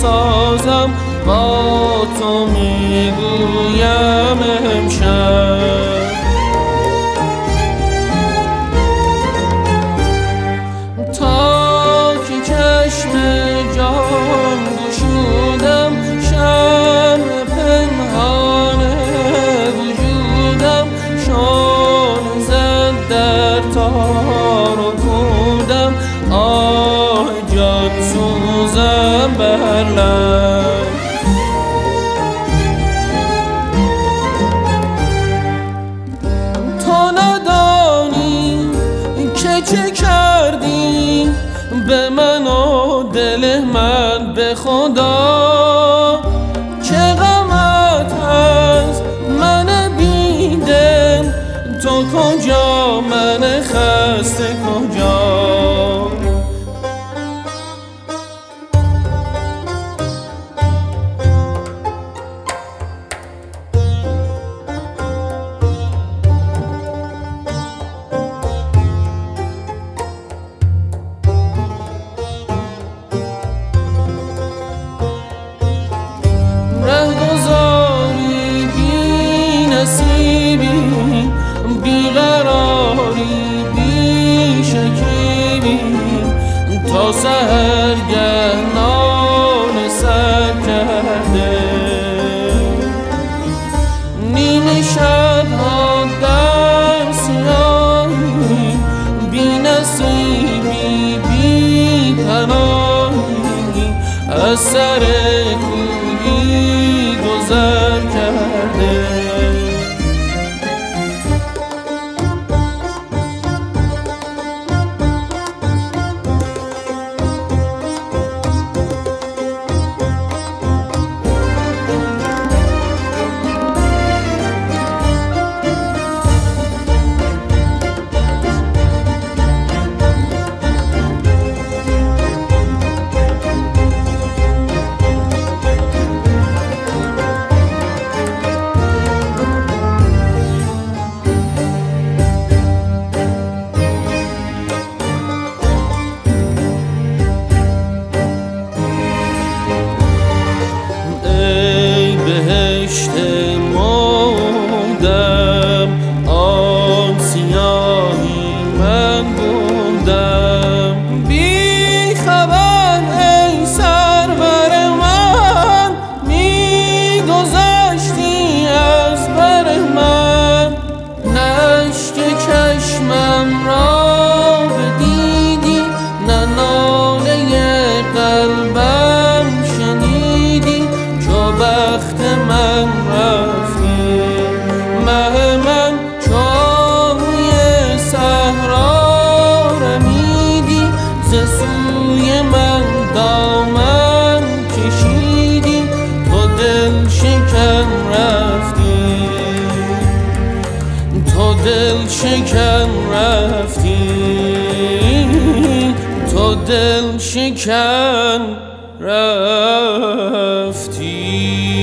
سازم با تو میگویم امشب. تا که چشم جان گشودم شمع پنهان وجودم شعله زد در تار و پودم آه جان سوزم بر لب. تو ندانی که چه کردی به من و دل من به خدا، چه غمت از من بیدل، تو کجا من خسته کجا. رهگذاری بی نصیبی، بیقراری بی شکیبی، تا سحرگه ناله سر کرده. نیمه شبها در سیاهی، بی نصیبی بی پناهی، از سر کوهی گذر کرده. بهشت مردم آن سیاهی من بودم، بی خبر ای سرور من، می گذشتی از بر من. نشک چشمم را بدیدی، نه ناله قلبم شنیدی، چو بخت من رفتی مه من، چاوی صحرا رمیدی، ز سوی من دامن کشیدی، تو دل شکن رفتی، تو دل شکن رفتی، تو دل شکن رفتی.